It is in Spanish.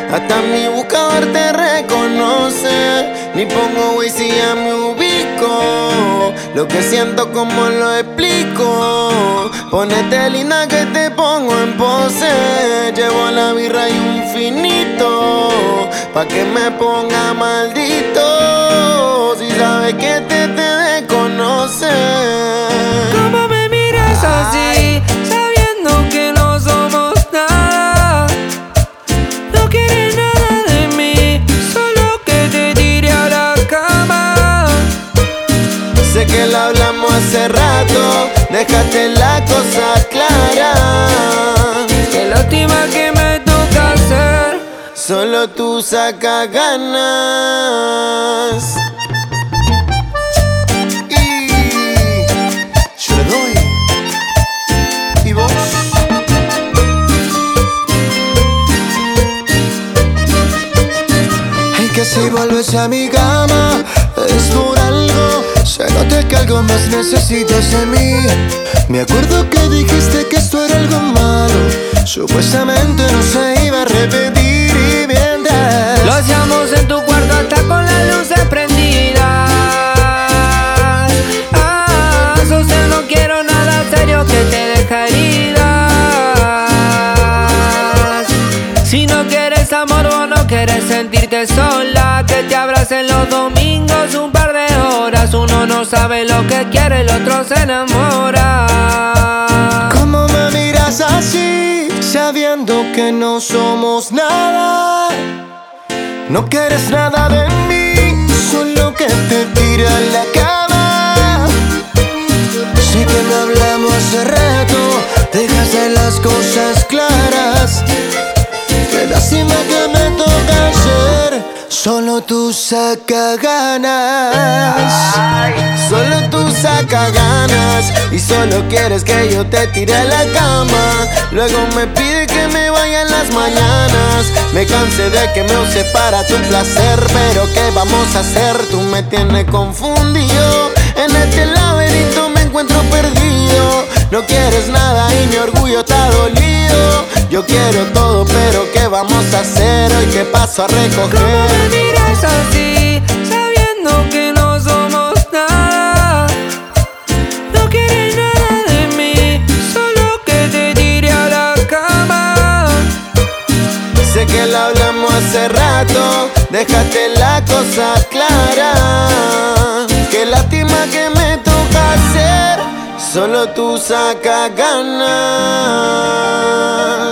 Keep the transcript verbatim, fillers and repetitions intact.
Hasta mi buscador te reconoce. Ni pongo güey si ya me ubico. Lo que siento, como lo explico. Ponete linda que te pongo en pose. Llevo la birra y un finito, pa' que me ponga maldito. Si sabes que te, te desconoce. ¿Cómo me miras así, sabiendo que no somos nada? No quieres nada de mí, solo que te tire a la cama. Sé que lo hablamos hace rato, déjate la cosa clara. Que la última que me toca hacer, solo tú sacas ganas. Y yo le doy. ¿Y vos? Y que si vuelves a mi cama es por algo. Se nota que algo más necesitas de mí. Me acuerdo que dijiste que esto era algo malo, supuestamente no se iba a repetir. Y mientras lo hacíamos en tu cuarto hasta con las luces prendidas. Ah, so sé, no quiero nada serio que te deje heridas. Si no quieres amor o no quieres sentirte sola, que te abracen los domingos un par de horas. Uno no sabe lo que quiere, el otro se enamora. ¿cómo me miras así, sabiendo que no somos nada? No quieres nada de mí, solo que te tire a la cama. Sé que no hablamos hace rato, dejaste las cosas claras. Qué lástima que me toca hacer, solo tú saca ganas. Solo tú sacas ganas y solo quieres que yo te tire a la cama. Luego me pide que me vaya en las mañanas. Me cansé de que me use para tu placer, pero ¿qué vamos a hacer? Tú me tienes confundido. En este laberinto me encuentro perdido. No quieres nada y mi orgullo está dolido. Yo quiero todo, pero ¿qué vamos a hacer? Hoy que paso a recoger. ¿Cómo me miras así, sabiendo que no somos nada? No quieres nada de mí, solo que te tire a la cama. Sé que lo hablamos hace rato, déjate la cosa clara. Qué lástima que me toca hacer, solo tú sacas ganas.